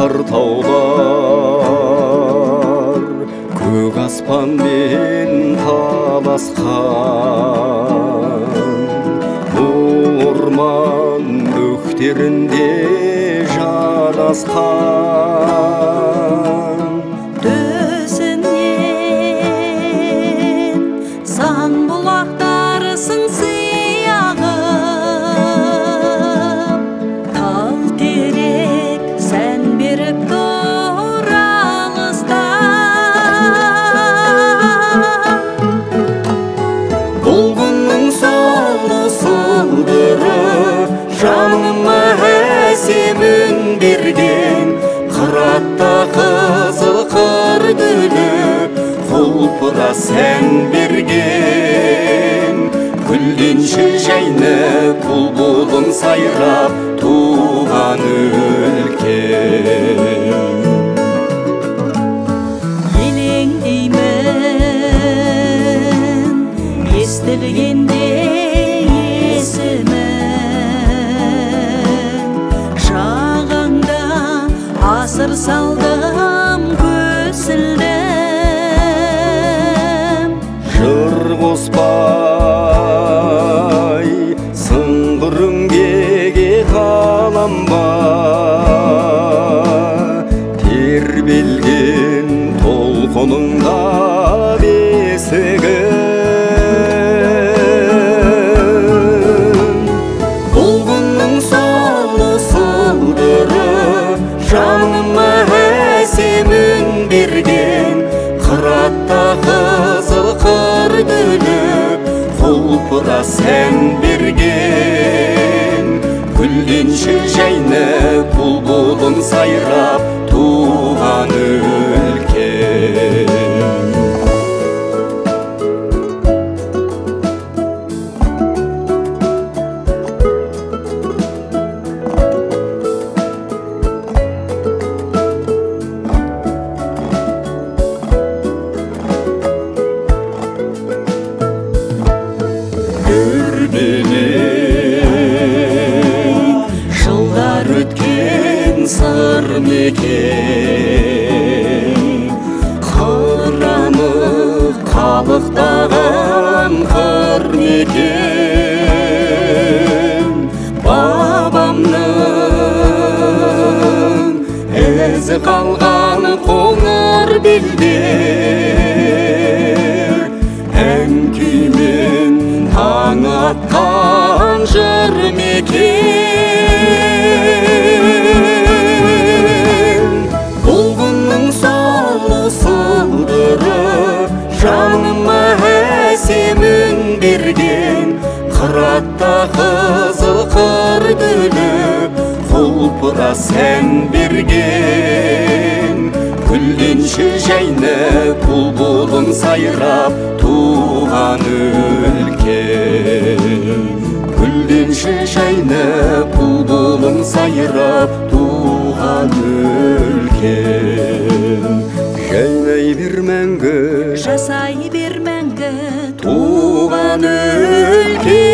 қар таулар көк аспанмен таласқан, орман бөктерінде жарасқан. Төсінен сан бұлақтар сыңсый ағып, тал терек сән беріп тұр алыста. Бұлғынның солы сылдыры жаныма әсем үн берген, қыратта қызыл қыр гүлі құлпыра сән берген. Гүлденші жайнап бұлбұлым сайрап туған өлкем. Елеңдеймін естілгенде есімін, жағаңда асыр салдым көсілдім. Жыр қоспай сыңғырыңгеге қаламба, тербелген толқыныңда бесігім. Бұлғынның солы сылдыры жаныма әсем үн берген, қыратта қызыл қыр гүлі құлпыра сән берген. Гүлденші жайнап бұлбұлым сайрап туған өлкем. Жылдар өткен сыр мекен, қырамы қалықтаған қыр мекен. Бабамның ізі қалған қоңыр белдер, ән күймен таң атқан жыр мекен. Бұлғынның солы сылдыры жаныма әсем үн берген, қыратта қызыл қыр гүлі құлпыра сән берген. Гүлденші жайнап бұлбұлым сайрап туған өлкем. Гүлденші жайнап бұлбұлым сайрап туған өлкем. Жайнай бер мәңгі, жасай бер мәңгі туған өлкем.